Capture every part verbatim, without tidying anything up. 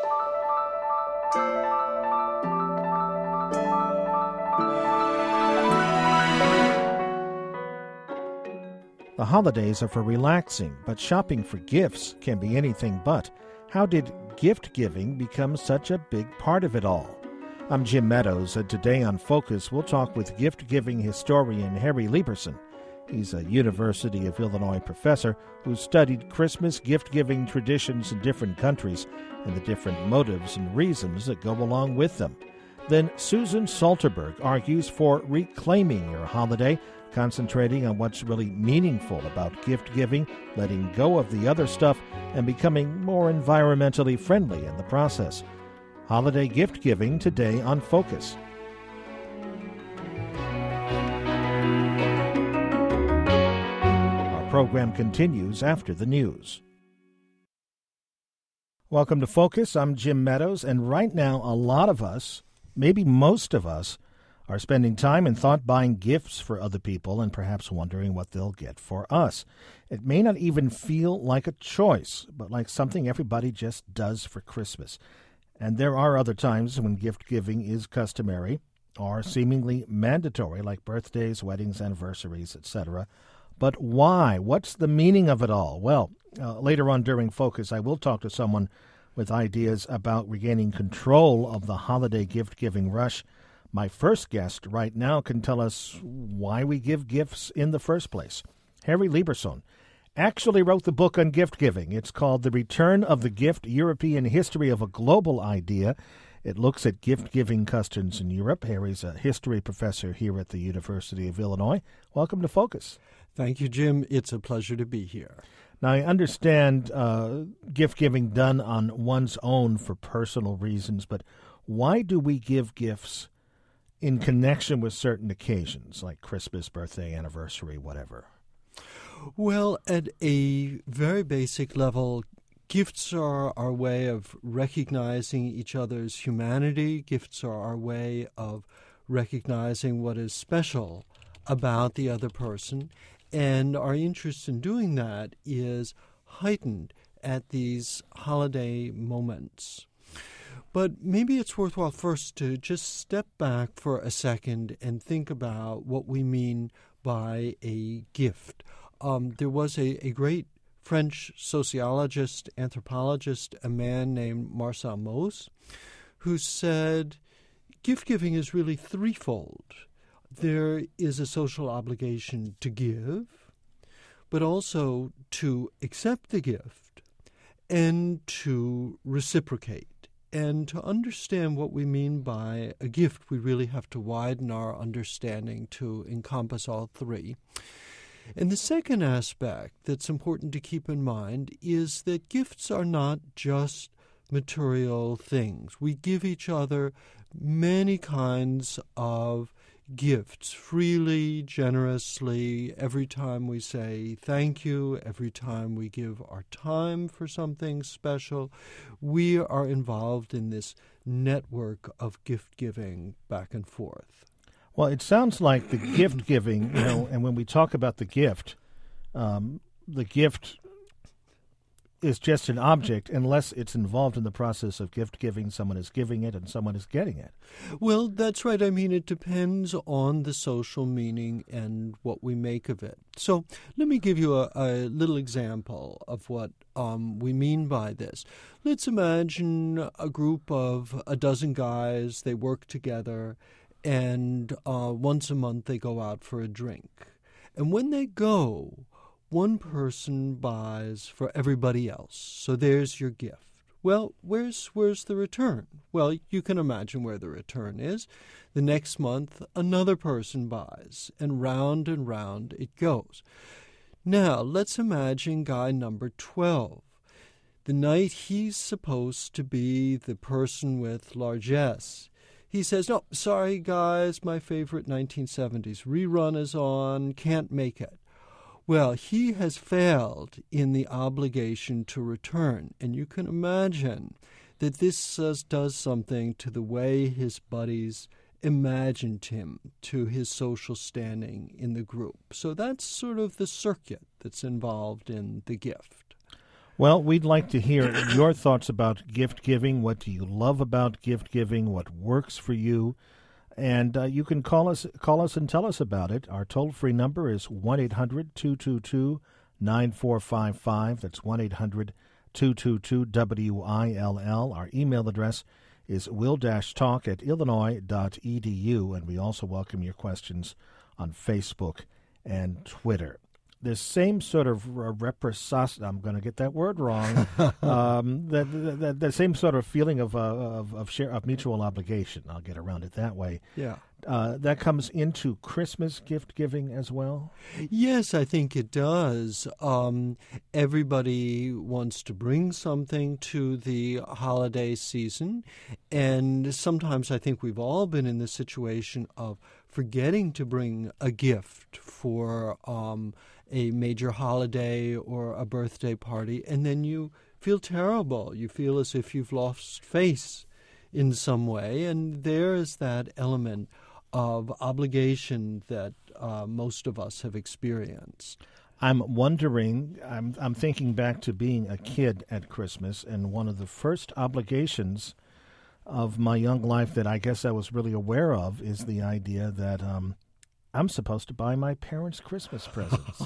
The holidays are for relaxing, but shopping for gifts can be anything but. How did gift giving become such a big part of it all? I'm Jim Meadows, and today on Focus, we'll talk with gift-giving historian Harry Lieberson. He's a University of Illinois professor who studied Christmas gift-giving traditions in different countries and the different motives and reasons that go along with them. Then Susan Salterberg argues for reclaiming your holiday, concentrating on what's really meaningful about gift-giving, letting go of the other stuff, and becoming more environmentally friendly in the process. Holiday gift-giving today on Focus. Our program continues after the news. Welcome to Focus. I'm Jim Meadows, and right now a lot of us, maybe most of us, are spending time and thought buying gifts for other people and perhaps wondering what they'll get for us. It may not even feel like a choice, but like something everybody just does for Christmas. And there are other times when gift-giving is customary or seemingly mandatory, like birthdays, weddings, anniversaries, et cetera. But why? What's the meaning of it all? Well, uh, later on during Focus, I will talk to someone with ideas about regaining control of the holiday gift-giving rush. My first guest right now can tell us why we give gifts in the first place. Harry Lieberson actually wrote the book on gift-giving. It's called The Return of the Gift, European History of a Global Idea. It looks at gift-giving customs in Europe. Harry's a history professor here at the University of Illinois. Welcome to Focus. Thank you, Jim. It's a pleasure to be here. Now, I understand uh, gift-giving done on one's own for personal reasons, but why do we give gifts in connection with certain occasions, like Christmas, birthday, anniversary, whatever? Well, at a very basic level, gifts are our way of recognizing each other's humanity. Gifts are our way of recognizing what is special about the other person. And our interest in doing that is heightened at these holiday moments. But maybe it's worthwhile first to just step back for a second and think about what we mean by a gift. Um, there was a, a great French sociologist, anthropologist, a man named Marcel Mauss, who said gift-giving is really threefold. There is a social obligation to give, but also to accept the gift and to reciprocate. And to understand what we mean by a gift, we really have to widen our understanding to encompass all three. And the second aspect that's important to keep in mind is that gifts are not just material things. We give each other many kinds of gifts, freely, generously, every time we say thank you, every time we give our time for something special. We are involved in this network of gift-giving back and forth. Well, it sounds like the gift-giving, you know, and when we talk about the gift, um, the gift is just an object unless it's involved in the process of gift-giving. Someone is giving it and someone is getting it. Well, that's right. I mean, it depends on the social meaning and what we make of it. So let me give you a, a little example of what um, we mean by this. Let's imagine a group of a dozen guys. They work together, and uh, once a month they go out for a drink. And when they go, one person buys for everybody else. So there's your gift. Well, where's where's the return? Well, you can imagine where the return is. The next month, another person buys, and round and round it goes. Now, let's imagine guy number twelve. The night he's supposed to be the person with largesse, he says, no, sorry, guys, my favorite nineteen seventies rerun is on, can't make it. Well, he has failed in the obligation to return, and you can imagine that this uh, does something to the way his buddies imagined him, to his social standing in the group. So that's sort of the circuit that's involved in the gift. Well, we'd like to hear your thoughts about gift giving. What do you love about gift giving? What works for you? And uh, you can call us call us and tell us about it. Our toll-free number is one eight hundred two two two nine four five five. That's one eight hundred two two two W I L L. Our email address is will-talk at illinois dot e d u, and we also welcome your questions on Facebook and Twitter. This same sort of reprocess, I'm going to get that word wrong, um, the, the, the, the same sort of feeling of, uh, of, of, share, of mutual obligation, I'll get around it that way. Yeah. Uh, that comes into Christmas gift giving as well? Yes, I think it does. Um, everybody wants to bring something to the holiday season, and sometimes I think we've all been in the situation of forgetting to bring a gift for um, a major holiday or a birthday party, and then you feel terrible. You feel as if you've lost face in some way, and there is that element of obligation that uh, most of us have experienced. I'm wondering, I'm, I'm thinking back to being a kid at Christmas, and one of the first obligations of my young life that I guess I was really aware of is the idea that um, I'm supposed to buy my parents Christmas presents.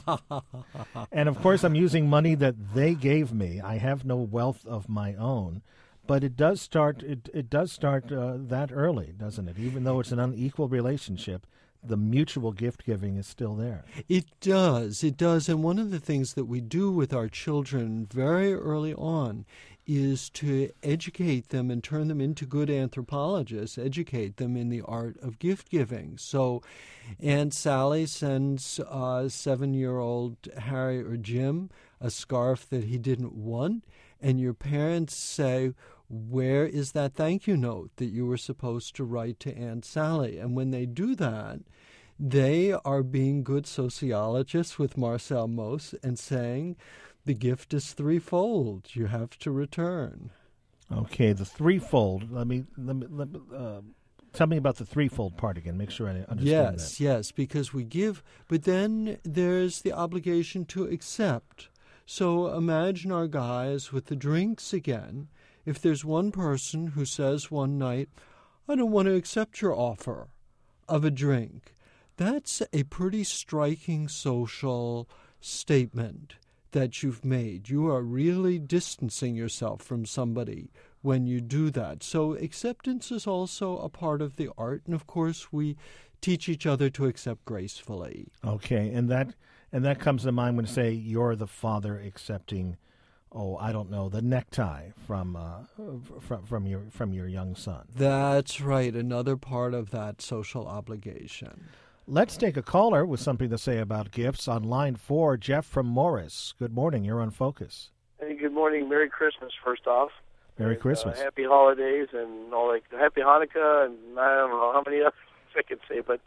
And of course, I'm using money that they gave me. I have no wealth of my own. But it does start. It it does start uh, that early, doesn't it? Even though it's an unequal relationship, the mutual gift giving is still there. It does. It does. And one of the things that we do with our children very early on is to educate them and turn them into good anthropologists, educate them in the art of gift giving. So Aunt Sally sends uh, seven-year-old Harry or Jim a scarf that he didn't want, and your parents say, where is that thank you note that you were supposed to write to Aunt Sally? And when they do that, they are being good sociologists with Marcel Mauss and saying, the gift is threefold. You have to return. Okay, the threefold. Let me, let me, let me uh, tell me about the threefold part again. Make sure I understand yes, that. Yes, yes, because we give, but then there's the obligation to accept. So imagine our guys with the drinks again. If there's one person who says one night, I don't want to accept your offer of a drink, that's a pretty striking social statement that you've made. You are really distancing yourself from somebody when you do that. So acceptance is also a part of the art, and of course we teach each other to accept gracefully. Okay, and that and that comes to mind when you say you're the father accepting, oh, I don't know, the necktie from uh, from from your from your young son. That's right, another part of that social obligation. Let's take a caller with something to say about gifts. On line four, Jeff from Morris. Good morning. You're on Focus. Hey, good morning. Merry Christmas, first off. Merry and, Christmas. Uh, happy holidays and all like Happy Hanukkah, and I don't know how many others I could say, but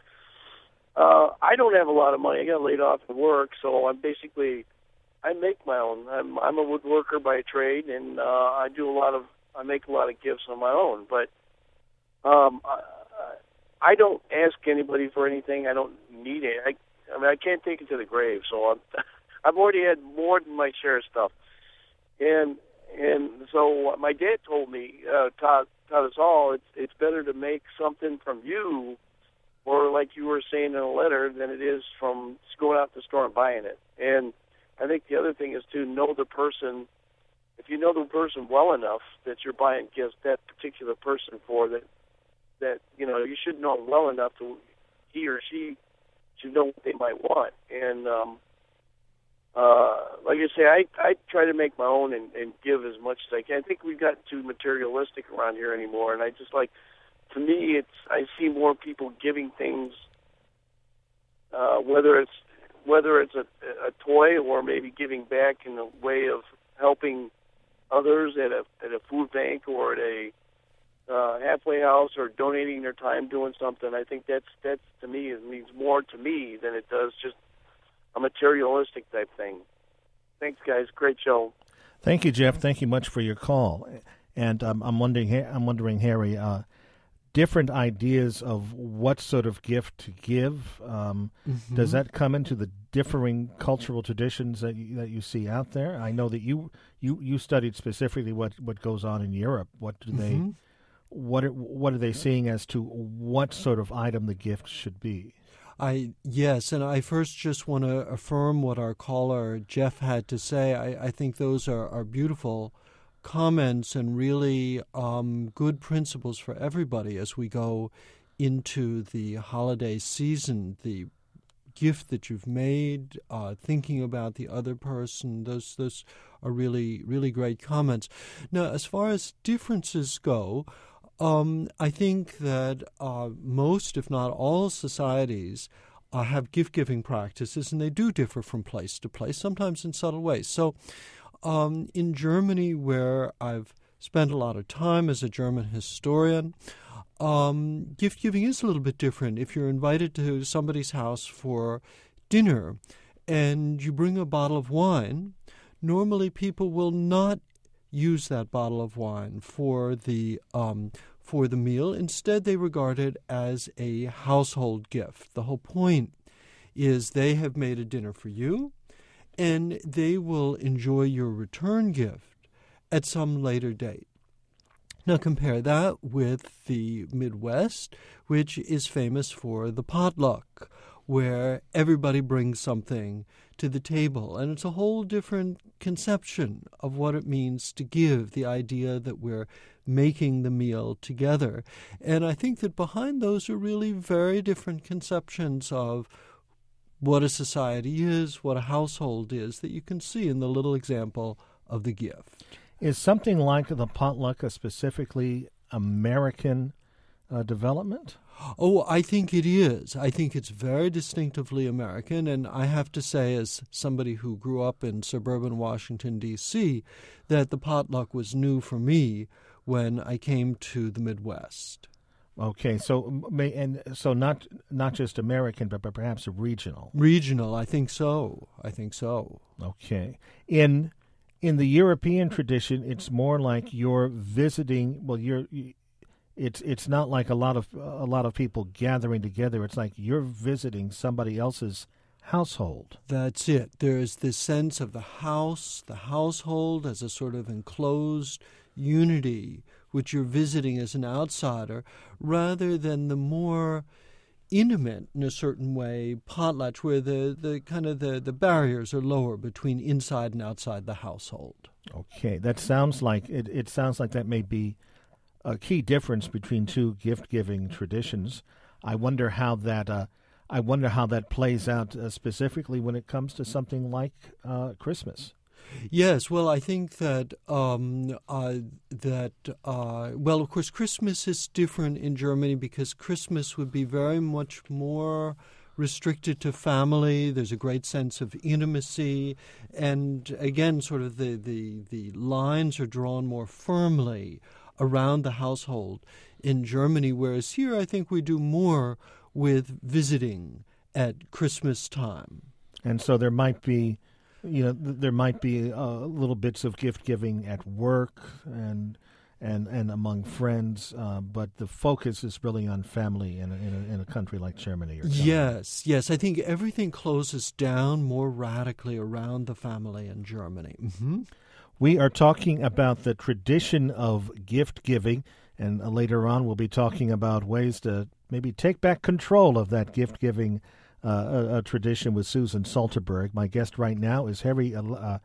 uh, I don't have a lot of money. I got laid off from work, so I'm basically I make my own. I'm I'm a woodworker by trade, and uh, I do a lot of I make a lot of gifts on my own, but um. I, I don't ask anybody for anything. I don't need it. I, I mean, I can't take it to the grave. So I'm, I've already had more than my share of stuff. And and so my dad told me, uh, taught, taught us all, it's it's better to make something from you, or like you were saying in a letter, than it is from going out to the store and buying it. And I think the other thing is to know the person. If you know the person well enough that you're buying gifts that particular person for, that that, you know, you should know well enough to he or she should know what they might want. And um, uh, like I say, I, I try to make my own and, and give as much as I can. I think we've gotten too materialistic around here anymore, and I just like, to me, it's I see more people giving things, uh, whether it's whether it's a, a toy or maybe giving back in a way of helping others at a at a food bank or at a Uh, halfway house, or donating their time doing something. I think that's that's to me it means more to me than it does just a materialistic type thing. Thanks, guys. Great show. Thank you, Jeff. Thank you much for your call. And um, I'm wondering, I'm wondering, Harry, uh, different ideas of what sort of gift to give. Um, Mm-hmm. Does that come into the differing cultural traditions that you, that you see out there? I know that you you, you studied specifically what, what goes on in Europe. What do they Mm-hmm. what are, what are they seeing as to what sort of item the gift should be? I yes, and I first just want to affirm what our caller Jeff had to say. I, I think those are, are beautiful comments and really um, good principles for everybody as we go into the holiday season. The gift that you've made, uh, thinking about the other person, those those are really really great comments. Now, as far as differences go, Um, I think that uh, most, if not all, societies uh, have gift-giving practices, and they do differ from place to place, sometimes in subtle ways. So um, in Germany, where I've spent a lot of time as a German historian, um, gift-giving is a little bit different. If you're invited to somebody's house for dinner and you bring a bottle of wine, normally people will not use that bottle of wine for the um, for the meal. Instead, they regard it as a household gift. The whole point is they have made a dinner for you, and they will enjoy your return gift at some later date. Now compare that with the Midwest, which is famous for the potluck, where everybody brings something to the table. And it's a whole different conception of what it means to give, the idea that we're making the meal together. And I think that behind those are really very different conceptions of what a society is, what a household is, that you can see in the little example of the gift. Is something like the potluck a specifically American uh, development? Oh, I think it is. I think it's very distinctively American, and I have to say, as somebody who grew up in suburban Washington, D C, that the potluck was new for me when I came to the Midwest. Okay, so may and so not not just American, but, but perhaps regional. Regional, I think so. I think so. Okay, in in the European tradition, it's more like you're visiting. Well, you're. It's it's not like a lot of a lot of people gathering together. It's like you're visiting somebody else's household. That's it. There's this sense of the house, the household as a sort of enclosed unity, which you're visiting as an outsider, rather than the more intimate, in a certain way, potlatch, where the, the kind of the, the barriers are lower between inside and outside the household. Okay, that sounds like it. It sounds like that may be a key difference between two gift-giving traditions. I wonder how that. Uh, I wonder how that plays out uh, specifically when it comes to something like uh, Christmas. Yes, well, I think that um, uh, that uh, well, of course, Christmas is different in Germany because Christmas would be very much more restricted to family. There's a great sense of intimacy, and again, sort of the the, the lines are drawn more firmly around the household in Germany, whereas here I think we do more with visiting at Christmas time. And so there might be, you know, th- there might be uh, little bits of gift giving at work and and and among friends, uh, but the focus is really on family in a, in a, in a country like Germany. Or yes, yes, I think everything closes down more radically around the family in Germany. Mm-hmm. We are talking about the tradition of gift giving, and uh, later on we'll be talking about ways to maybe take back control of that gift giving uh, uh, tradition with Susan Salterberg. My guest right now is Harry uh, uh,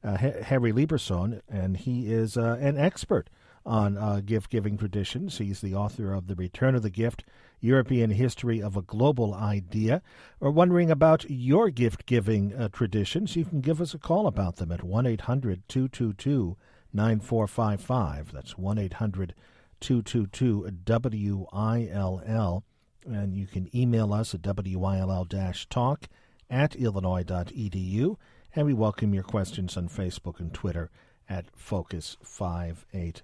Harry Lieberson, and he is uh, an expert on uh, gift-giving traditions. He's the author of The Return of the Gift, European History of a Global Idea. Or wondering about your gift-giving uh, traditions, you can give us a call about them at one eight hundred two two two nine four five five. That's one eight hundred two two two W I L L. And you can email us at W I L L talk at illinois dot e d u. And we welcome your questions on Facebook and Twitter at Focus five eight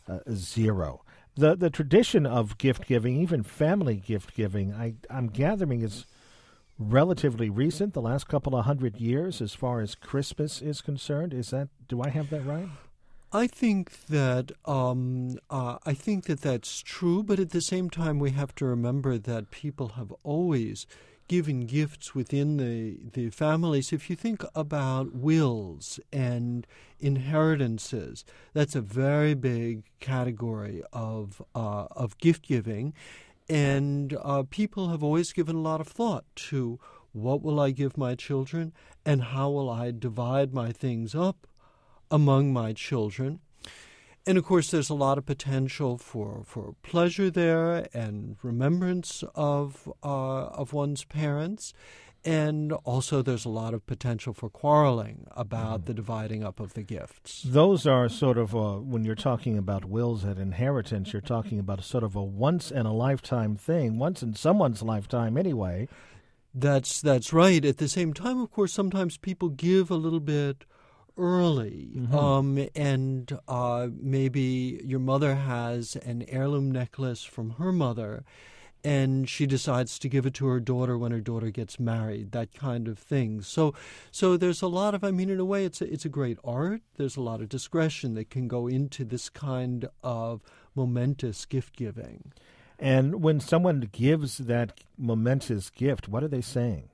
zero. The the tradition of gift giving, even family gift giving, I, I'm gathering is relatively recent, the last couple of hundred years as far as Christmas is concerned. Is that, do I have that right? I think that um, uh, I think that that's true, but at the same time, we have to remember that people have always given gifts within the the families. If you think about wills and inheritances, that's a very big category of uh, of gift giving, and uh, people have always given a lot of thought to what will I give my children and how will I divide my things up among my children. And, of course, there's a lot of potential for, for pleasure there and remembrance of uh, of one's parents. And also there's a lot of potential for quarreling about mm. the dividing up of the gifts. Those are sort of, uh, when you're talking about wills and inheritance, you're talking about a sort of a once-in-a-lifetime thing, once in someone's lifetime anyway. That's, that's right. At the same time, of course, sometimes people give a little bit early, mm-hmm. um, and uh, maybe your mother has an heirloom necklace from her mother, and she decides to give it to her daughter when her daughter gets married, that kind of thing. So so there's a lot of, I mean, in a way, it's a, it's a great art. There's a lot of discretion that can go into this kind of momentous gift-giving. And when someone gives that momentous gift, what are they saying?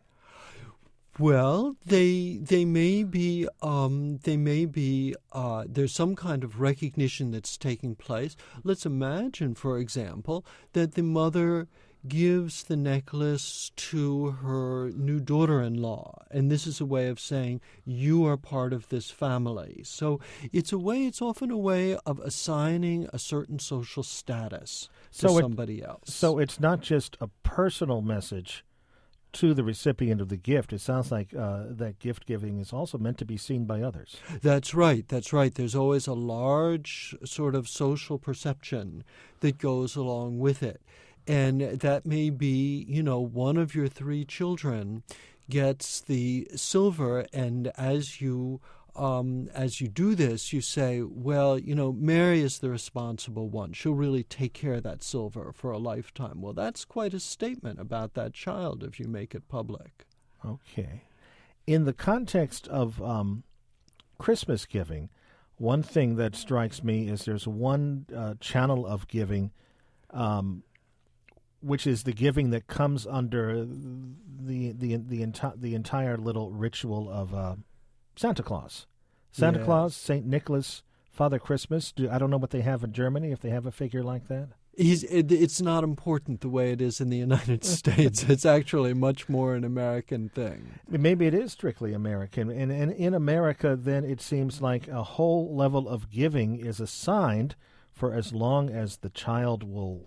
Well, they they may be um, they may be uh, there's some kind of recognition that's taking place. Let's imagine, for example, that the mother gives the necklace to her new daughter-in-law, and this is a way of saying you are part of this family. So it's a way. It's often a way of assigning a certain social status to so somebody it, else. So it's not just a personal message to the recipient of the gift. It sounds like uh, that gift giving is also meant to be seen by others. That's right. That's right. There's always a large sort of social perception that goes along with it. And that may be, you know, one of your three children gets the silver, and as you Um, as you do this, you say, well, you know, Mary is the responsible one. She'll really take care of that silver for a lifetime. Well, that's quite a statement about that child if you make it public. Okay. In the context of um, Christmas giving, one thing that strikes me is there's one uh, channel of giving, um, which is the giving that comes under the the the, enti- the entire little ritual of uh, Santa Claus. Santa yes. Claus, Saint Nicholas, Father Christmas. Do, I don't know what they have in Germany, if they have a figure like that. He's, it, it's not important the way it is in the United States. It's actually much more an American thing. Maybe it is strictly American. And, and in America, then, it seems like a whole level of giving is assigned for as long as the child will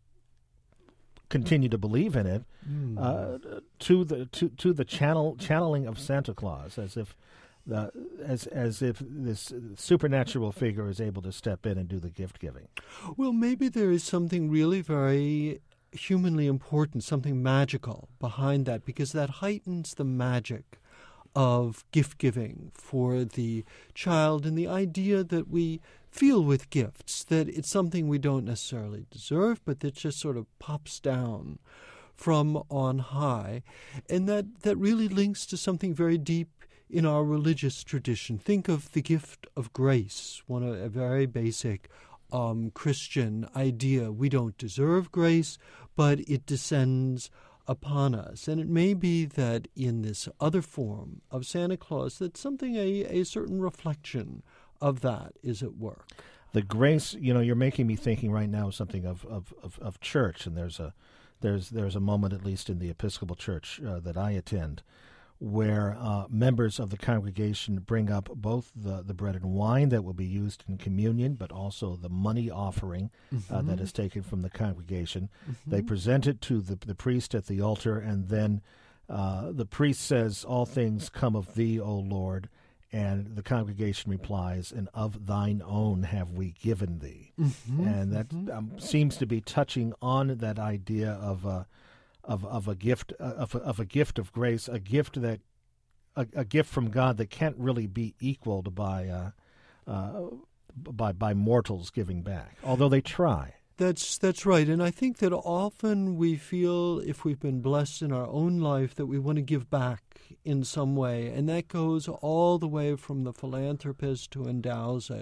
continue to believe in it, mm. uh, to the to, to the channel channeling of Santa Claus, as if the as as if this supernatural figure is able to step in and do the gift giving. Well, maybe there is something really very humanly important, something magical behind that, because that heightens the magic of gift giving for the child, and the idea that we feel with gifts, that it's something we don't necessarily deserve, but that just sort of pops down from on high. And that, that really links to something very deep in our religious tradition. Think of the gift of grace, one a, a very basic um, Christian idea. We don't deserve grace, but it descends upon us. And it may be that in this other form of Santa Claus, that something, a, a certain reflection of that is at work. The grace, you know, you're making me thinking right now something of, of, of, of church, and there's a there's there's a moment, at least in the Episcopal Church uh, that I attend, where uh, members of the congregation bring up both the, the bread and wine that will be used in communion, but also the money offering mm-hmm. uh, that is taken from the congregation. Mm-hmm. They present it to the, the priest at the altar, and then uh, the priest says, "All things come of thee, O Lord," and the congregation replies, "And of thine own have we given thee." Mm-hmm. And that mm-hmm. um, seems to be touching on that idea of uh, Of, of a gift uh, of, a, of a gift of grace, a gift that a, a gift from God that can't really be equaled by uh, uh, by by mortals giving back, although they try. That's that's right, and I think that often we feel, if we've been blessed in our own life, that we want to give back in some way, and that goes all the way from the philanthropist who endows a,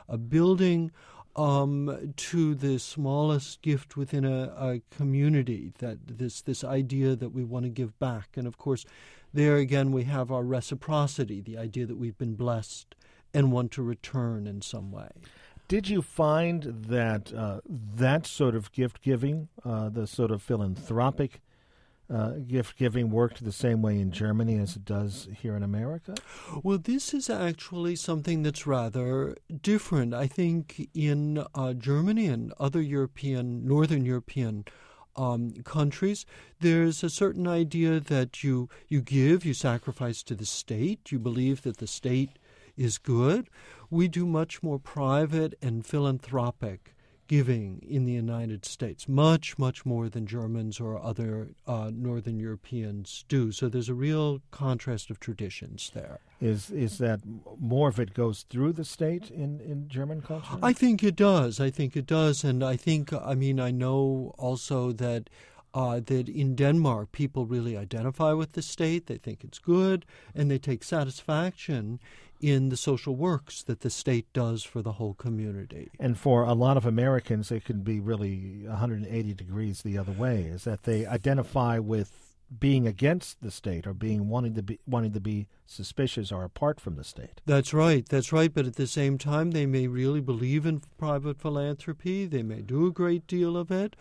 a building, um, to the smallest gift within a, a community, that this, this idea that we want to give back. And, of course, there again we have our reciprocity, the idea that we've been blessed and want to return in some way. Did you find that uh, that sort of gift-giving, uh, the sort of philanthropic uh, gift-giving, worked the same way in Germany as it does here in America? Well, this is actually something that's rather different. I think in uh, Germany and other European, Northern European um, countries, there's a certain idea that you, you give, you sacrifice to the state, you believe that the state is good. We do much more private and philanthropic giving in the United States, much, much more than Germans or other uh, Northern Europeans do. So there's a real contrast of traditions there. Is is that more of it goes through the state in, in German culture? I think it does. I think it does. And I think, I mean, I know also that Uh, that in Denmark, people really identify with the state. They think it's good, and they take satisfaction in the social works that the state does for the whole community. And for a lot of Americans, it can be really one hundred eighty degrees the other way, is that they identify with being against the state or being wanting to be wanting to be suspicious or apart from the state. That's right. That's right. But at the same time, they may really believe in private philanthropy. They may do a great deal of it.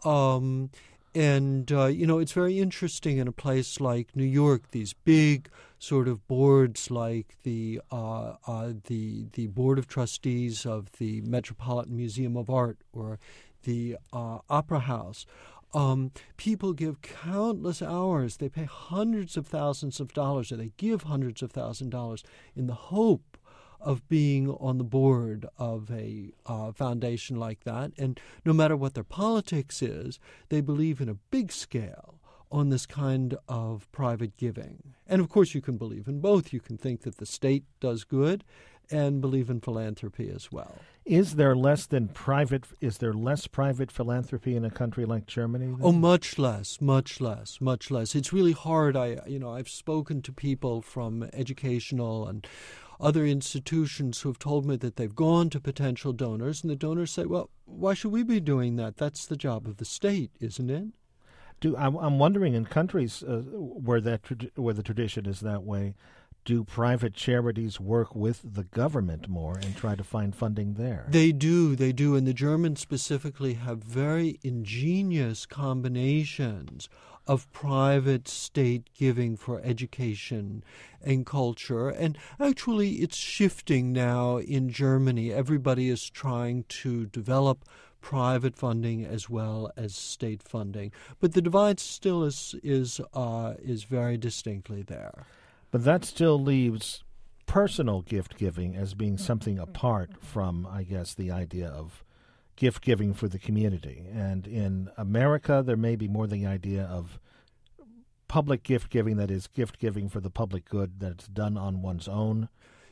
Um And, uh, you know, it's very interesting in a place like New York, these big sort of boards like the uh, uh, the the Board of Trustees of the Metropolitan Museum of Art or the uh, Opera House. Um, people give countless hours. They pay hundreds of thousands of dollars, or they give hundreds of thousands of dollars in the hope of being on the board of a uh, foundation like that. And no matter what their politics is, they believe in a big scale on this kind of private giving. And of course you can believe in both. You can think that the state does good and believe in philanthropy as well. Is there less than private, is there less private philanthropy in a country like Germany? Then? Oh, much less, much less, much less. It's really hard. I, you know, I've spoken to people from educational and other institutions who have told me that they've gone to potential donors, and the donors say, well, why should we be doing that? That's the job of the state, isn't it? Do I'm, I'm wondering, in countries uh, where that where the tradition is that way, do private charities work with the government more and try to find funding there? They do, they do, and the Germans specifically have very ingenious combinations of private state giving for education and culture. And actually it's shifting now in Germany. Everybody is trying to develop private funding as well as state funding. But the divide still is is uh, is very distinctly there. But that still leaves personal gift-giving as being something apart from, I guess, the idea of gift-giving for the community. And in America, there may be more the idea of public gift-giving, that is, gift-giving for the public good that's done on one's own.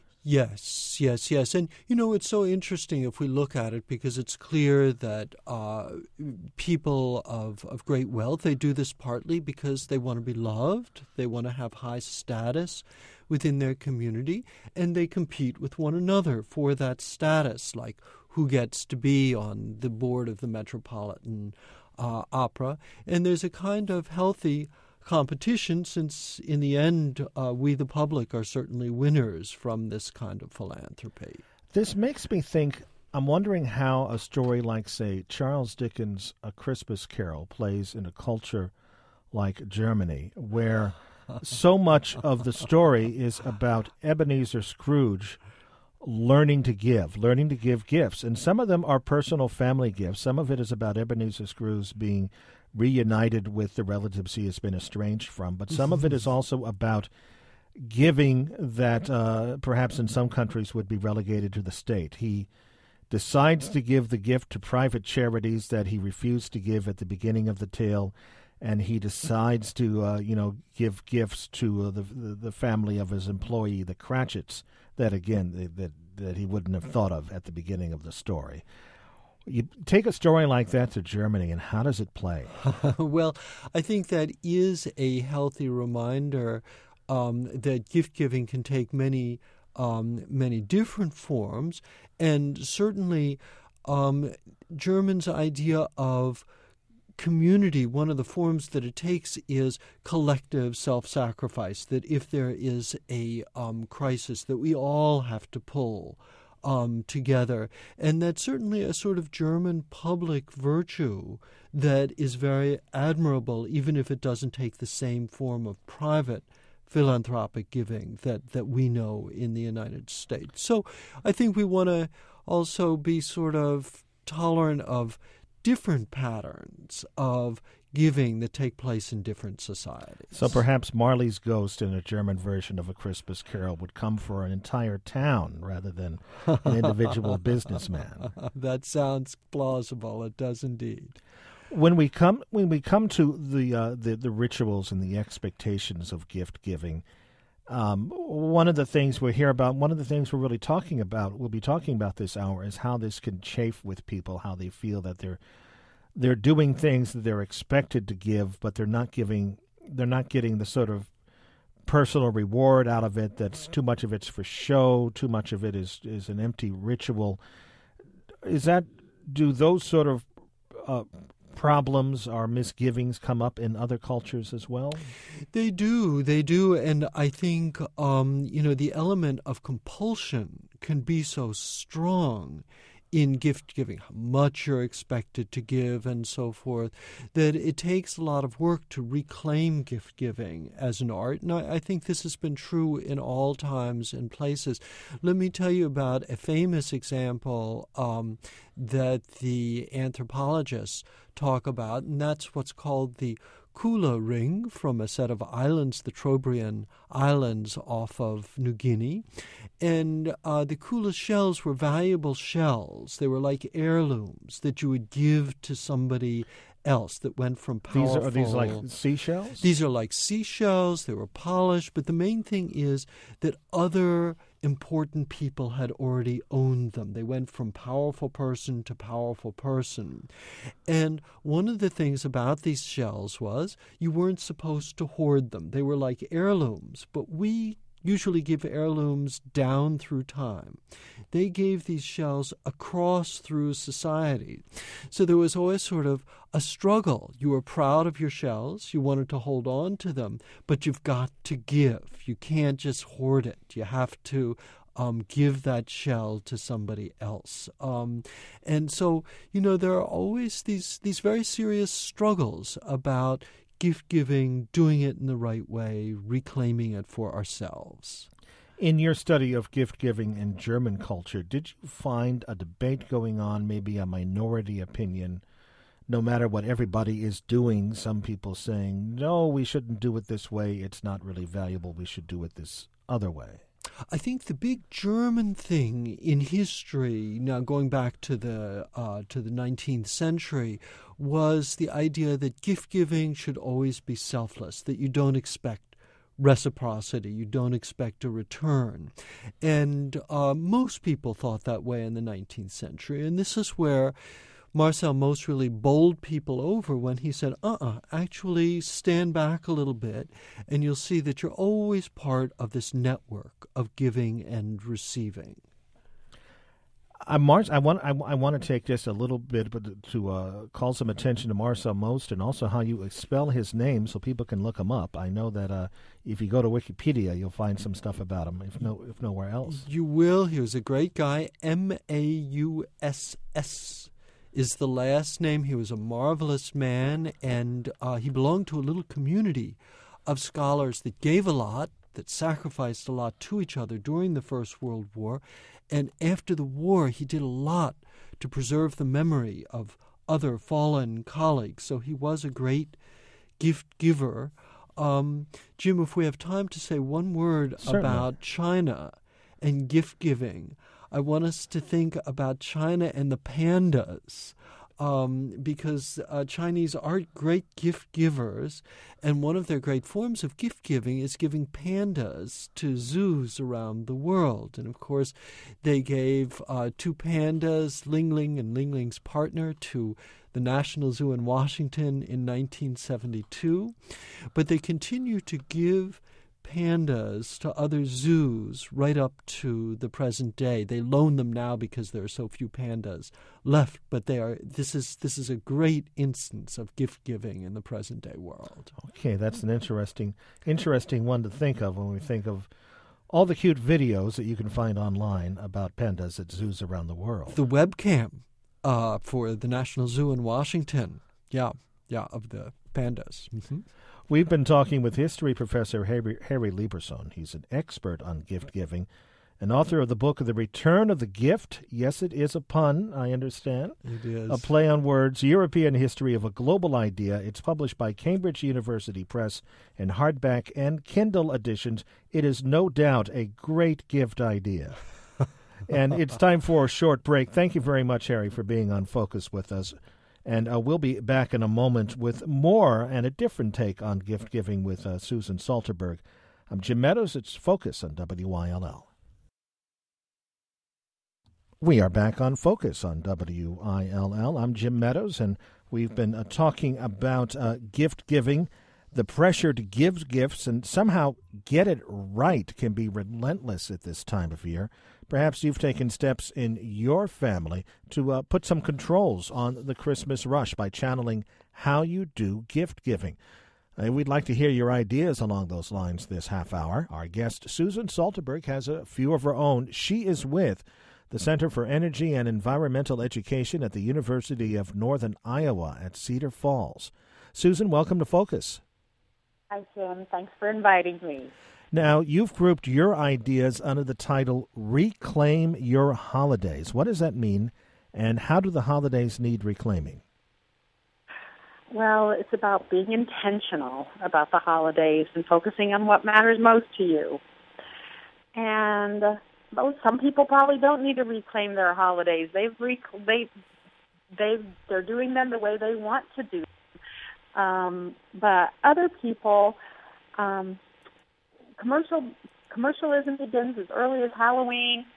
Yes, yes, yes. And, you know, it's so interesting if we look at it, because it's clear that uh, people of, of great wealth, they do this partly because they want to be loved, they want to have high status within their community, and they compete with one another for that status, like who gets to be on the board of the Metropolitan uh, Opera. And there's a kind of healthy competition, since in the end uh, we the public are certainly winners from this kind of philanthropy. This makes me think, I'm wondering how a story like, say, Charles Dickens' A Christmas Carol plays in a culture like Germany, where so much of the story is about Ebenezer Scrooge learning to give, learning to give gifts. And some of them are personal family gifts. Some of it is about Ebenezer Scrooge being reunited with the relatives he has been estranged from. But some of it is also about giving that uh, perhaps in some countries would be relegated to the state. He decides to give the gift to private charities that he refused to give at the beginning of the tale, and he decides to, uh, you know, give gifts to uh, the, the the family of his employee, the Cratchits, that again that that he wouldn't have thought of at the beginning of the story. You take a story like that to Germany, and how does it play? Well, I think that is a healthy reminder um, that gift-giving can take many um, many different forms, and certainly um, German's idea of community, one of the forms that it takes is collective self-sacrifice, that if there is a um, crisis, that we all have to pull um, together. And that's certainly a sort of German public virtue that is very admirable, even if it doesn't take the same form of private philanthropic giving that, that we know in the United States. So I think we want to also be sort of tolerant of different patterns of giving that take place in different societies. So perhaps Marley's Ghost in a German version of A Christmas Carol would come for an entire town rather than an individual businessman. That sounds plausible. It does indeed. When we come when we come to the uh, the, the rituals and the expectations of gift giving, um, one of the things we hear about, one of the things we're really talking about, we'll be talking about this hour, is how this can chafe with people, how they feel that they're they're doing things that they're expected to give, but they're not giving, they're not getting the sort of personal reward out of it. That's too much of it's for show, too much of it is is an empty ritual. Is that do those sort of uh, problems or misgivings come up in other cultures as well? They do, they do, and I think um, you know the element of compulsion can be so strong in gift giving, how much you're expected to give and so forth, that it takes a lot of work to reclaim gift giving as an art. And I, I think this has been true in all times and places. Let me tell you about a famous example um, that the anthropologists talk about, and that's what's called the Kula ring from a set of islands, the Trobriand Islands off of New Guinea. And uh, the Kula shells were valuable shells. They were like heirlooms that you would give to somebody else that went from powerful... These are, are these like seashells? These are like seashells. They were polished. But the main thing is that other important people had already owned them. They went from powerful person to powerful person. And one of the things about these shells was you weren't supposed to hoard them. They were like heirlooms, but we usually give heirlooms down through time. They gave these shells across through society. So there was always sort of a struggle. You were proud of your shells. You wanted to hold on to them, but you've got to give. You can't just hoard it. You have to um, give that shell to somebody else. Um, and so, you know, there are always these, these very serious struggles about gift-giving, doing it in the right way, reclaiming it for ourselves. In your study of gift-giving in German culture, did you find a debate going on, maybe a minority opinion, no matter what everybody is doing, some people saying, no, we shouldn't do it this way, it's not really valuable, we should do it this other way? I think the big German thing in history, now going back to the uh, to the nineteenth century, was the idea that gift-giving should always be selfless, that you don't expect reciprocity, you don't expect a return. And uh, most people thought that way in the nineteenth century. And this is where Marcel Mauss really bowled people over when he said, uh-uh, actually stand back a little bit, and you'll see that you're always part of this network of giving and receiving. Uh, Mar- I want I, I want to take just a little bit but to uh, call some attention to Marcel Mauss and also how you spell his name so people can look him up. I know that uh, if you go to Wikipedia, you'll find some stuff about him, if no if nowhere else. You will. He was a great guy. M A U S S is the last name. He was a marvelous man, and uh, he belonged to a little community of scholars that gave a lot, that sacrificed a lot to each other during the First World War. And after the war, he did a lot to preserve the memory of other fallen colleagues. So he was a great gift giver. Um, Jim, if we have time to say one word Certainly. about China and gift giving, I want us to think about China and the pandas, um, because uh, Chinese are great gift givers, and one of their great forms of gift giving is giving pandas to zoos around the world. And of course, they gave uh, two pandas, Ling Ling and Ling Ling's partner, to the National Zoo in Washington in nineteen seventy-two. But they continue to give pandas to other zoos right up to the present day. They loan them now because there are so few pandas left, but they are. This is this is a great instance of gift giving in the present day world. Okay, that's an interesting interesting one to think of when we think of all the cute videos that you can find online about pandas at zoos around the world. The webcam uh, for the National Zoo in Washington, yeah, yeah, of the pandas. Mm-hmm. We've been talking with history professor Harry, Harry Lieberson. He's an expert on gift giving, an author of the book The Return of the Gift. Yes, it is a pun, I understand. It is. A play on words, European History of a Global Idea. It's published by Cambridge University Press in hardback and Kindle editions. It is no doubt a great gift idea. And it's time for a short break. Thank you very much, Harry, for being on Focus with us. And uh, we'll be back in a moment with more and a different take on gift giving with uh, Susan Salterberg. I'm Jim Meadows. It's Focus on W I L L. We are back on Focus on W I L L. I'm Jim Meadows, and we've been uh, talking about uh, gift giving. The pressure to give gifts and somehow get it right can be relentless at this time of year. Perhaps you've taken steps in your family to uh, put some controls on the Christmas rush by channeling how you do gift giving. Uh, we'd like to hear your ideas along those lines this half hour. Our guest, Susan Salterberg, has a few of her own. She is with the Center for Energy and Environmental Education at the University of Northern Iowa at Cedar Falls. Susan, welcome to Focus. Hi, Jim. Thanks for inviting me. Now, you've grouped your ideas under the title Reclaim Your Holidays. What does that mean, and how do the holidays need reclaiming? Well, it's about being intentional about the holidays and focusing on what matters most to you. And uh, well, some people probably don't need to reclaim their holidays. They've rec- they they they're doing them the way they want to do. Um, but other people, um, commercial commercialism begins as early as Halloween,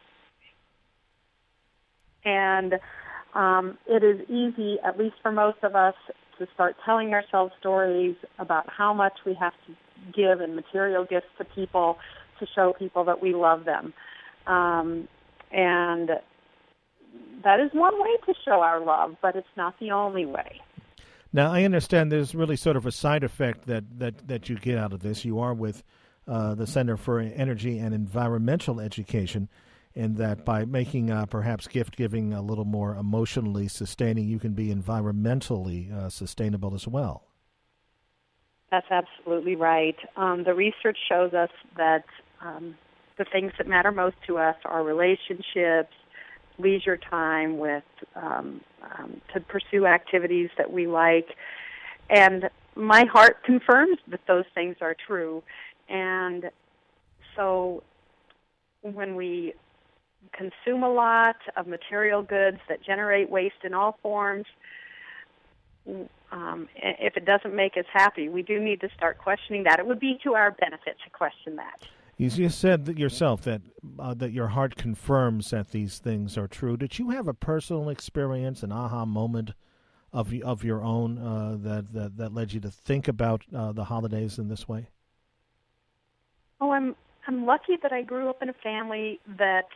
and um, it is easy, at least for most of us, to start telling ourselves stories about how much we have to give in material gifts to people to show people that we love them. Um, and that is one way to show our love, but it's not the only way. Now, I understand there's really sort of a side effect that, that, that you get out of this. You are with uh, the Center for Energy and Environmental Education, and that by making uh, perhaps gift-giving a little more emotionally sustaining, you can be environmentally uh, sustainable as well. That's absolutely right. Um, the research shows us that um, the things that matter most to us are relationships, leisure time with um, um, to pursue activities that we like, and my heart confirms that those things are true. And so when we consume a lot of material goods that generate waste in all forms, um, if it doesn't make us happy, we do need to start questioning that. It would be to our benefit to question that. You just said that yourself that uh, that your heart confirms that these things are true. Did you have a personal experience, an aha moment of of your own uh, that, that that led you to think about uh, the holidays in this way? Oh, I'm I'm lucky that I grew up in a family that,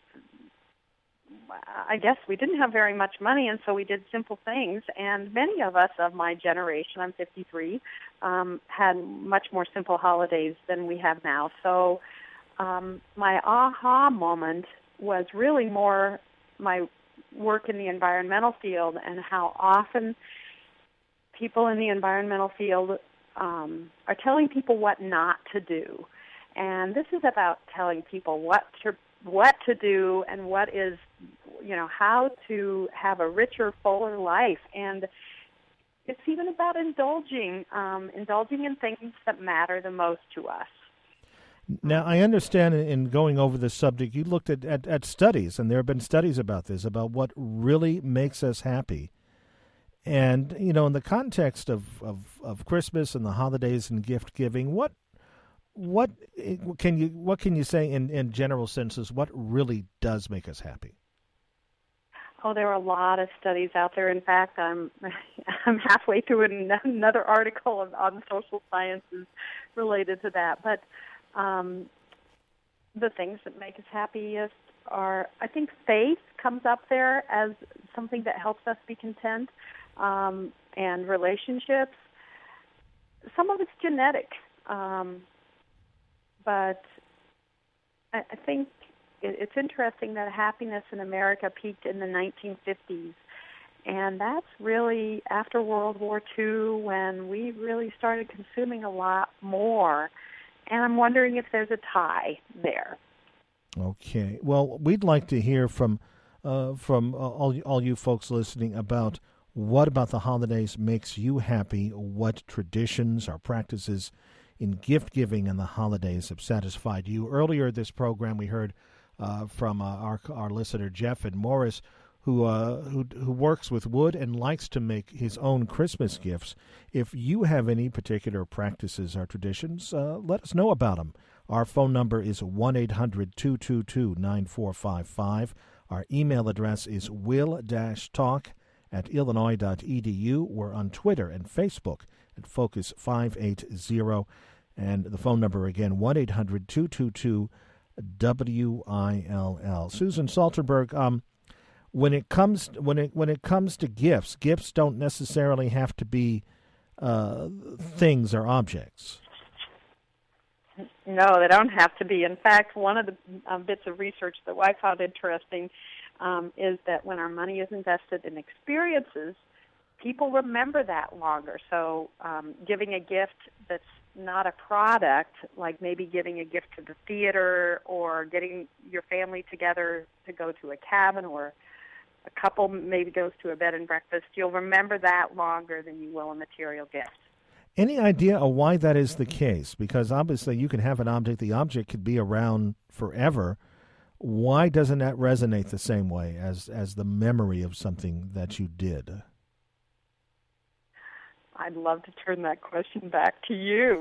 I guess we didn't have very much money, and so we did simple things. And many of us of my generation, I'm fifty-three, um, had much more simple holidays than we have now. So um, my aha moment was really more my work in the environmental field and how often people in the environmental field um, are telling people what not to do. And this is about telling people what to what to do and what is, you know, how to have a richer, fuller life. And it's even about indulging, um, indulging in things that matter the most to us. Now, I understand in going over this subject, you looked at, at, at studies, and there have been studies about this, about what really makes us happy. And, you know, in the context of, of, of Christmas and the holidays and gift giving, what What can you what can you say in, in general senses? What really does make us happy? Oh, there are a lot of studies out there. In fact, I'm I'm halfway through another article on, on social sciences related to that. But Um, the things that make us happiest are, I think, faith comes up there as something that helps us be content, um, and relationships. Some of it's genetic, um, but I, I think it, it's interesting that happiness in America peaked in the nineteen fifties, and that's really after World War Two when we really started consuming a lot more, and I'm wondering if there's a tie there. Okay. Well, we'd like to hear from uh, from uh, all all you folks listening about what about the holidays makes you happy, what traditions or practices in gift giving and the holidays have satisfied you. Earlier this program, we heard uh, from uh, our our listener Jeff in Morris, who uh, who who works with wood and likes to make his own Christmas gifts. If you have any particular practices or traditions, uh, let us know about them. Our phone number is one eight hundred two two two nine four five five. Our email address is will-talk at illinois dot e d u. We're on Twitter and Facebook at Focus five eighty. And the phone number again, one eight hundred two two two W I L L. Susan Salterberg, um, when it comes when it when it comes to gifts, gifts don't necessarily have to be uh, things or objects. No, they don't have to be. In fact, one of the um, bits of research that I found interesting um, is that when our money is invested in experiences, people remember that longer. So um, giving a gift that's not a product, like maybe giving a gift to the theater or getting your family together to go to a cabin, or a couple maybe goes to a bed and breakfast, you'll remember that longer than you will a material gift. Any idea of why that is the case? Because obviously you can have an object, the object could be around forever. Why doesn't that resonate the same way as, as the memory of something that you did? I'd love to turn that question back to you.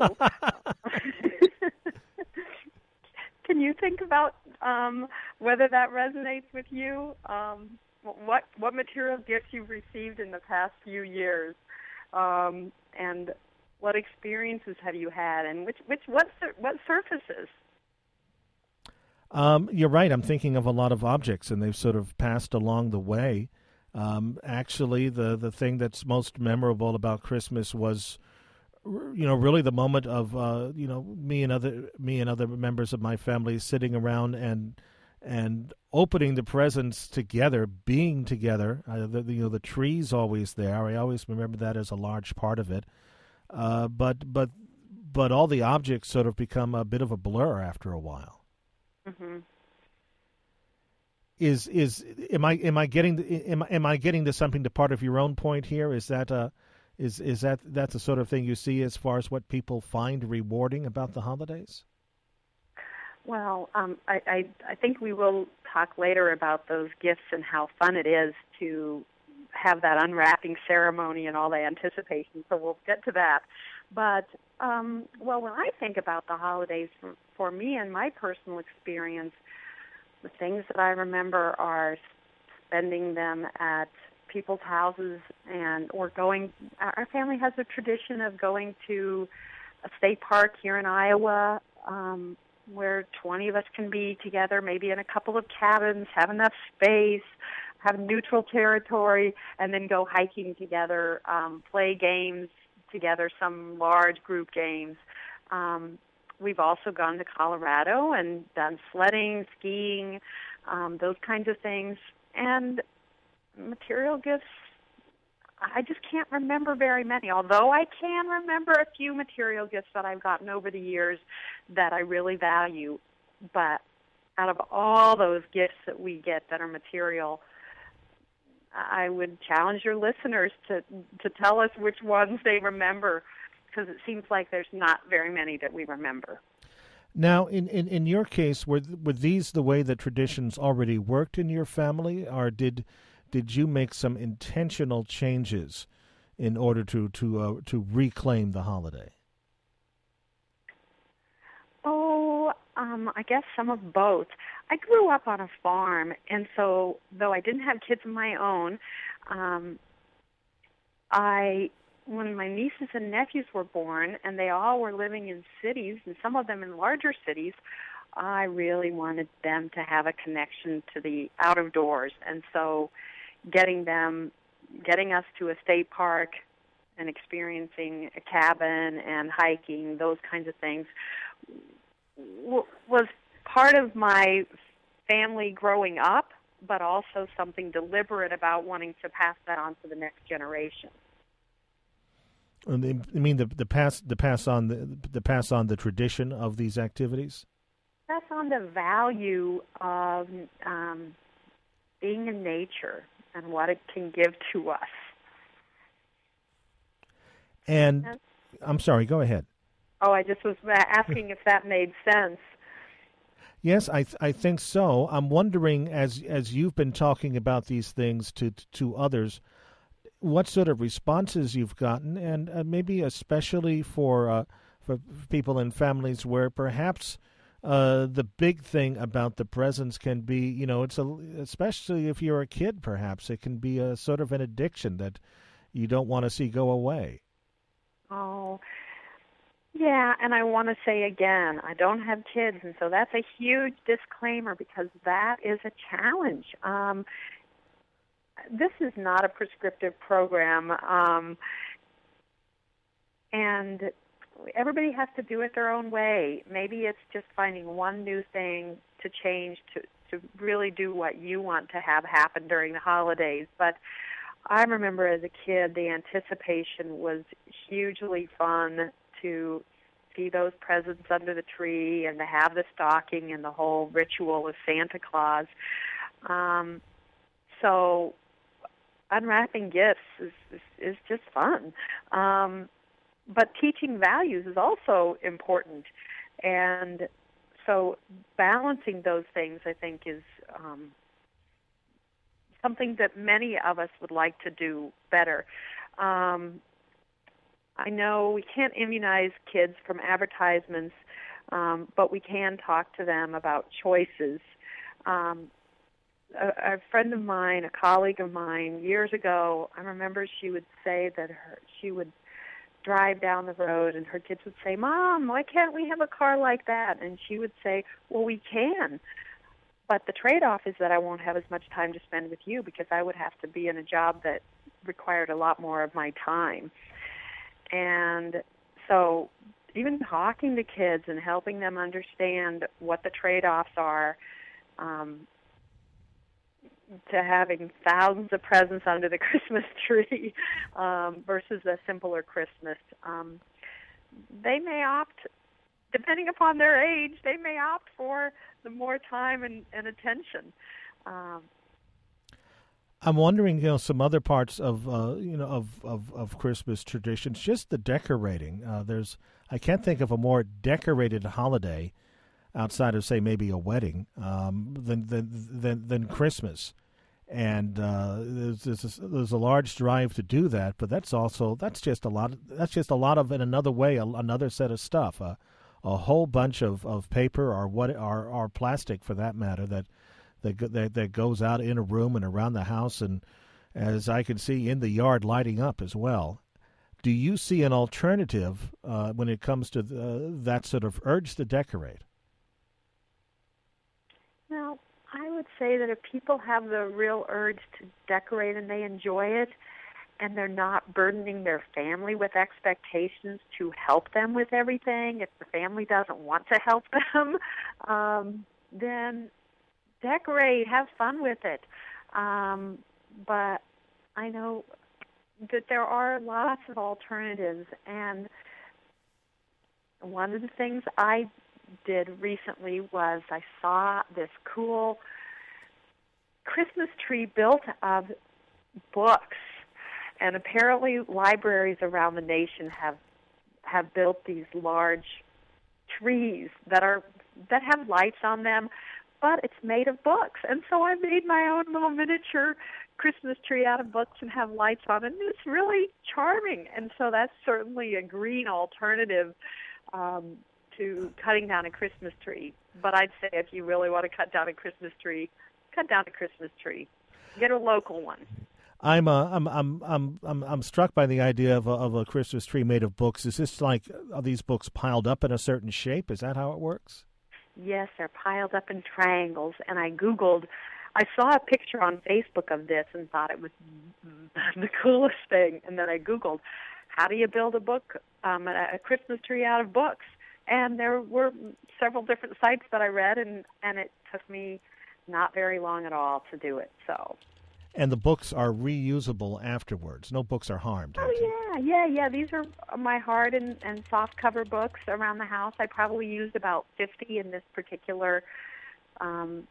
Can you think about um, whether that resonates with you? Um, what what material gifts you've received in the past few years, um, and what experiences have you had, and which which what what surfaces? Um, you're right. I'm thinking of a lot of objects, and they've sort of passed along the way. Um, actually, the, the thing that's most memorable about Christmas was, you know, really the moment of, uh, you know, me and other me and other members of my family sitting around and and opening the presents together, being together. Uh, the, you know, the tree's always there. I always remember that as a large part of it. Uh, but but but all the objects sort of become a bit of a blur after a while. Mm-hmm. Is is am I am I getting am I, am I getting to something to part of your own point here? Is that uh is is that that's the sort of thing you see as far as what people find rewarding about the holidays? Well, um, I, I I think we will talk later about those gifts and how fun it is to have that unwrapping ceremony and all the anticipation. So we'll get to that. But um, well, when I think about the holidays, for, for me and my personal experience, the things that I remember are spending them at people's houses, and or going. Our family has a tradition of going to a state park here in Iowa, um, where twenty of us can be together, maybe in a couple of cabins, have enough space, have neutral territory, and then go hiking together, um, play games together, some large group games. Um, We've also gone to Colorado and done sledding, skiing, um, those kinds of things. And material gifts, I just can't remember very many, although I can remember a few material gifts that I've gotten over the years that I really value. But out of all those gifts that we get that are material, I would challenge your listeners to, to tell us which ones they remember, because it seems like there's not very many that we remember. Now, in, in, in your case, were were these the way the traditions already worked in your family, or did did you make some intentional changes in order to to uh, to reclaim the holiday? Oh, um, I guess some of both. I grew up on a farm, and so though I didn't have kids of my own, um, I when my nieces and nephews were born, and they all were living in cities, and some of them in larger cities, I really wanted them to have a connection to the out of doors. And so getting them, getting us to a state park and experiencing a cabin and hiking, those kinds of things, w- was part of my family growing up, but also something deliberate about wanting to pass that on to the next generation. And they- I mean the the pass the pass on the the pass on the tradition of these activities. Pass on the value of um, being in nature and what it can give to us. And I'm sorry, go ahead. Oh, I just was asking if that made sense. Yes, I th- I think so. I'm wondering, as as you've been talking about these things to to others, what sort of responses you've gotten, and uh, maybe especially for uh, for people in families where perhaps uh, the big thing about the presents can be, you know, it's a especially if you're a kid, perhaps it can be a sort of an addiction that you don't want to see go away. Oh, yeah, and I want to say again, I don't have kids, and so that's a huge disclaimer because that is a challenge. Um, this is not a prescriptive program, um, and everybody has to do it their own way. Maybe it's just finding one new thing to change to, to really do what you want to have happen during the holidays, but I remember as a kid, the anticipation was hugely fun to see those presents under the tree and to have the stocking and the whole ritual of Santa Claus. Um, so unwrapping gifts is, is, is just fun. Um, but teaching values is also important. And so balancing those things, I think, is um, something that many of us would like to do better. Um, I know we can't immunize kids from advertisements, um, but we can talk to them about choices. Um, a, a friend of mine, a colleague of mine, years ago, I remember she would say that her, she would drive down the road and her kids would say, "Mom, why can't we have a car like that?" And she would say, "Well, we can. But the trade-off is that I won't have as much time to spend with you because I would have to be in a job that required a lot more of my time." And so even talking to kids and helping them understand what the trade-offs are um, to having thousands of presents under the Christmas tree um, versus a simpler Christmas, um, they may opt, depending upon their age, they may opt for the more time and, and attention. Um, I'm wondering, you know, some other parts of, uh, you know, of, of, of Christmas traditions, just the decorating. Uh, there's, I can't think of a more decorated holiday outside of, say, maybe a wedding um, than, than than than Christmas. And uh, there's there's a, there's a large drive to do that, but that's also that's just a lot. Of, that's just a lot of, in another way, a, another set of stuff. Uh, a whole bunch of, of paper or what or, or plastic, for that matter, that. That, that that goes out in a room and around the house, and as I can see, in the yard lighting up as well. Do you see an alternative uh, when it comes to the, that sort of urge to decorate? Well, I would say that if people have the real urge to decorate and they enjoy it, and they're not burdening their family with expectations to help them with everything, if the family doesn't want to help them, um, then decorate, have fun with it. Um, but I know that there are lots of alternatives, and one of the things I did recently was I saw this cool Christmas tree built of books, and apparently libraries around the nation have have built these large trees that are that have lights on them, but it's made of books. And so I made my own little miniature Christmas tree out of books and have lights on it, and it's really charming. And so that's certainly a green alternative um, to cutting down a Christmas tree. But I'd say if you really want to cut down a Christmas tree, cut down a Christmas tree. Get a local one. I'm, uh, I'm I'm I'm I'm I'm struck by the idea of a, of a Christmas tree made of books. Is this like, are these books piled up in a certain shape? Is that how it works? Yes, they're piled up in triangles, and I Googled, I saw a picture on Facebook of this and thought it was the coolest thing, and then I Googled, how do you build a book, um, a, a Christmas tree out of books? And there were several different sites that I read, and, and it took me not very long at all to do it, so... And the books are reusable afterwards. No books are harmed. Oh, yeah, yeah, yeah. These are my hard and, and soft cover books around the house. I probably used about fifty in this particular um,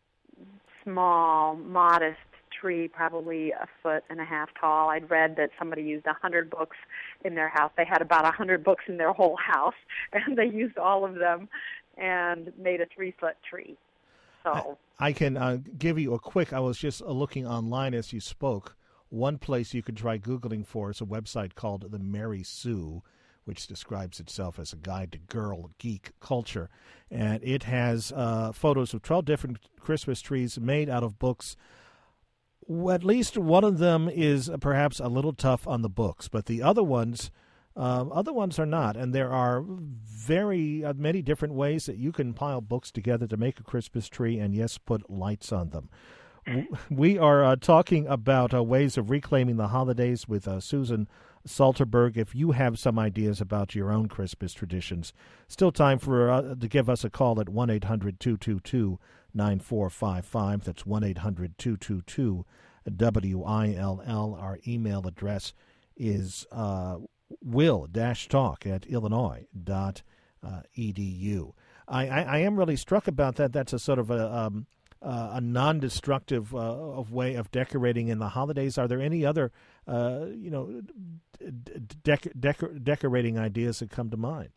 small, modest tree, probably a foot and a half tall. I'd read that somebody used one hundred books in their house. They had about one hundred books in their whole house, and they used all of them and made a three-foot tree. So I, I can uh, give you a quick, I was just uh, looking online as you spoke. One place you could try Googling for is a website called The Mary Sue, which describes itself as a guide to girl geek culture. And it has uh, photos of twelve different Christmas trees made out of books. At least one of them is perhaps a little tough on the books, but the other ones... Um, other ones are not, and there are very uh, many different ways that you can pile books together to make a Christmas tree and, yes, put lights on them. We are uh, talking about uh, ways of reclaiming the holidays with uh, Susan Salterberg. If you have some ideas about your own Christmas traditions, still time for uh, to give us a call at one eight hundred two two two nine four five five. That's one eight hundred two two two W I L L. Our email address is... Uh, will-talk at illinois dot edu. I, I, I am really struck about that. That's a sort of a um, uh, a non-destructive uh, of way of decorating in the holidays. Are there any other uh, you know dec- dec- decorating ideas that come to mind?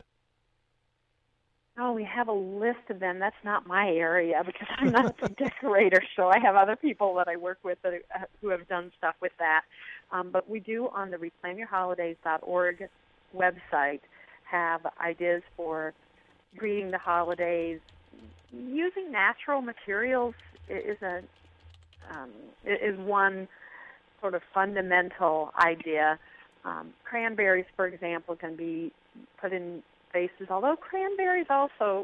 Oh, we have a list of them. That's not my area because I'm not a decorator, so I have other people that I work with that, uh, who have done stuff with that. Um, but we do, on the reclaim your holidays dot org website, have ideas for greeting the holidays. Using natural materials is a um, is one sort of fundamental idea. Um, cranberries, for example, can be put in vases, although cranberries also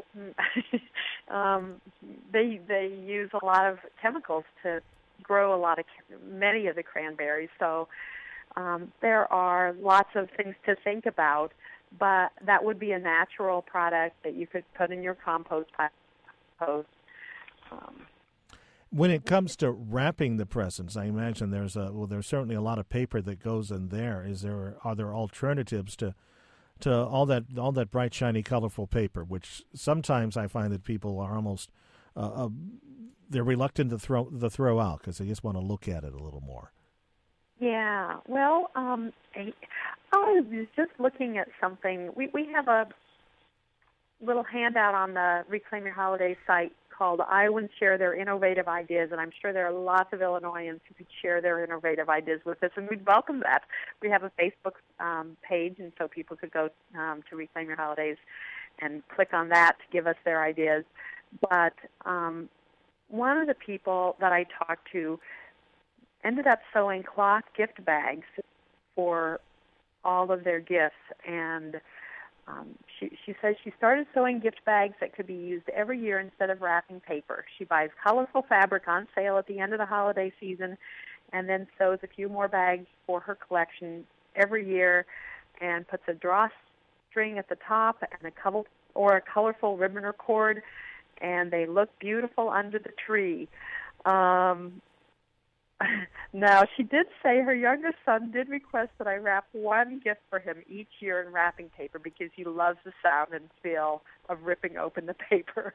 um, they they use a lot of chemicals to grow a lot of many of the cranberries. So um, there are lots of things to think about, but that would be a natural product that you could put in your compost pile. Um, when it comes to wrapping the presents, I imagine there's a well, there's certainly a lot of paper that goes in there. Is there are there alternatives to to all that all that bright, shiny, colorful paper, which sometimes I find that people are almost uh, uh, they're reluctant to throw to throw out because they just want to look at it a little more. Yeah, well, um, I was just looking at something. We we have a little handout on the Reclaim Your Holidays site called Iowans Share Their Innovative Ideas, and I'm sure there are lots of Illinoisans who could share their innovative ideas with us, and we'd welcome that. We have a Facebook um, page, and so people could go um, to Reclaim Your Holidays and click on that to give us their ideas. But um, one of the people that I talked to ended up sewing cloth gift bags for all of their gifts, and Um, she, she says she started sewing gift bags that could be used every year instead of wrapping paper. She buys colorful fabric on sale at the end of the holiday season and then sews a few more bags for her collection every year and puts a drawstring at the top and a couple, or a colorful ribbon or cord, and they look beautiful under the tree. Um, Now, she did say her youngest son did request that I wrap one gift for him each year in wrapping paper because he loves the sound and feel of ripping open the paper.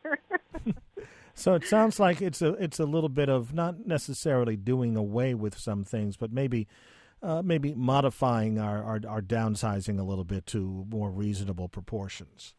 So it sounds like it's a it's a little bit of not necessarily doing away with some things, but maybe uh, maybe modifying our, our, our downsizing a little bit to more reasonable proportions.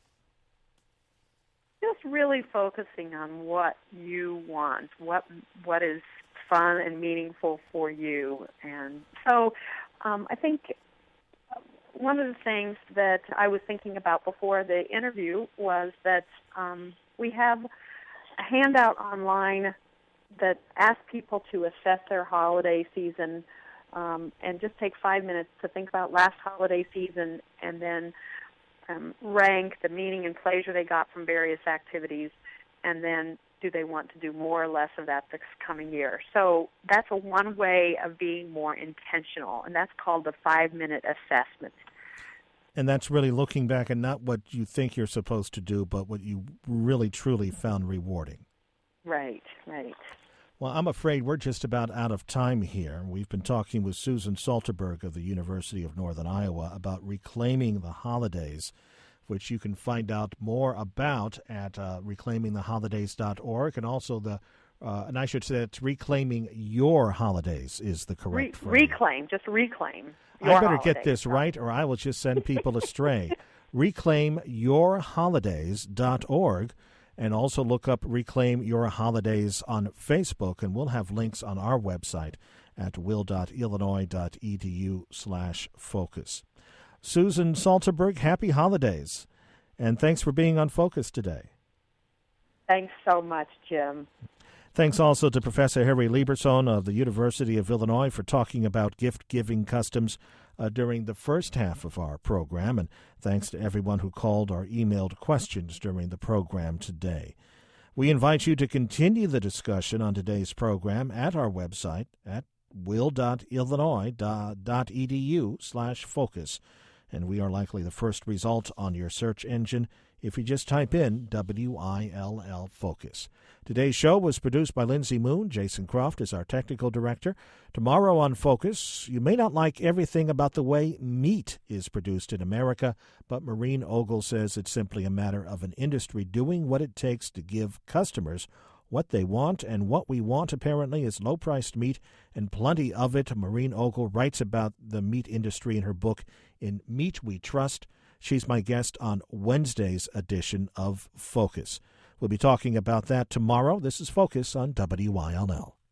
Just really focusing on what you want, what what is fun and meaningful for you. And so um, I think one of the things that I was thinking about before the interview was that um, we have a handout online that ask people to assess their holiday season um, and just take five minutes to think about last holiday season and then um, rank the meaning and pleasure they got from various activities, and then do they want to do more or less of that this coming year. So that's a one way of being more intentional, and that's called the five-minute assessment. And that's really looking back at not what you think you're supposed to do, but what you really, truly found rewarding. Right, right. Well, I'm afraid we're just about out of time here. We've been talking with Susan Salterberg of the University of Northern Iowa about reclaiming the holidays, which you can find out more about at uh, reclaiming the holidays dot org, and also the, uh, and I should say it's Reclaiming Your Holidays is the correct Re- phrase. Reclaim, just reclaim. I better get this right, or I will just send people astray. reclaim your holidays dot org. And also look up Reclaim Your Holidays on Facebook, and we'll have links on our website at will.illinois.edu slash focus. Susan Salterberg, happy holidays, and thanks for being on Focus today. Thanks so much, Jim. Thanks also to Professor Harry Lieberson of the University of Illinois for talking about gift-giving customs uh, during the first half of our program, and thanks to everyone who called or emailed questions during the program today. We invite you to continue the discussion on today's program at our website at will.illinois.edu slash focus, and we are likely the first result on your search engine if you just type in W I L L Focus. Today's show was produced by Lindsay Moon. Jason Croft is our technical director. Tomorrow on Focus, you may not like everything about the way meat is produced in America, but Maureen Ogle says it's simply a matter of an industry doing what it takes to give customers what they want, and what we want, apparently, is low-priced meat and plenty of it. Maureen Ogle writes about the meat industry in her book, In Meat We Trust. She's my guest on Wednesday's edition of Focus. We'll be talking about that tomorrow. This is Focus on W I L L.